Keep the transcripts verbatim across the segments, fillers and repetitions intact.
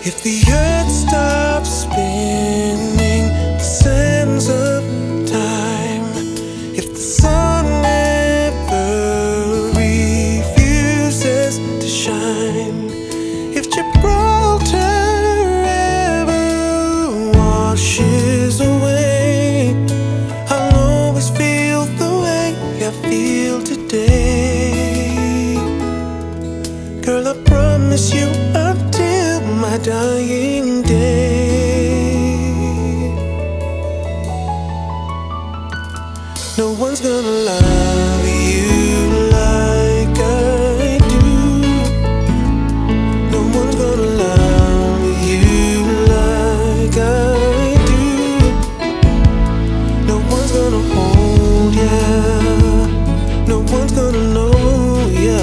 If the earth stops spinning, the sands of time, if the sun ever refuses to shine, if Gibraltar ever washes away, I'll always feel the way I feel today. Girl, I promise you until my dying day, no one's gonna love you like I do. No one's gonna love you like I do. No one's gonna hold ya, no one's gonna know ya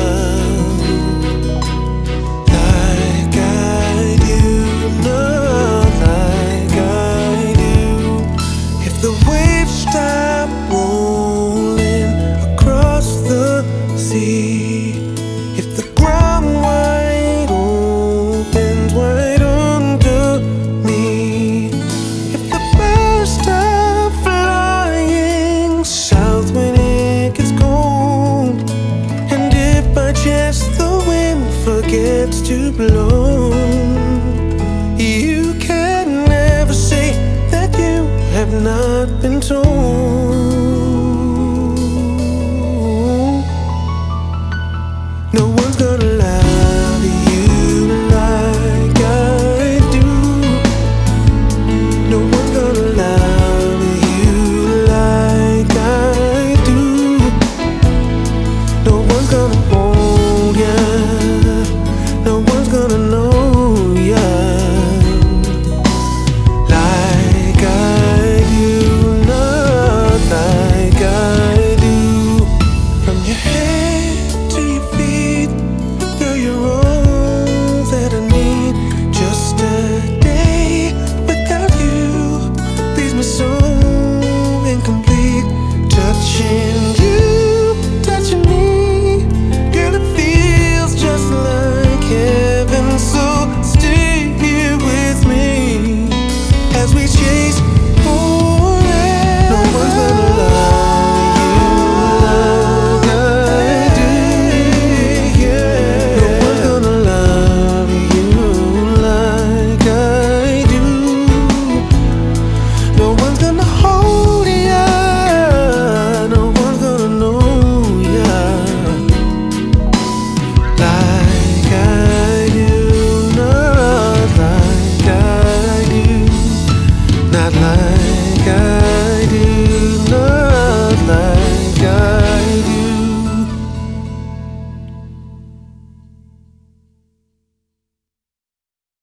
like I do, not like I do. If the waves stop rolling across the sea, if the ground wide opens wide under me, if the birds stop flying south when it gets cold, and if by chance the wind forgets to blow, you can never say that you have not been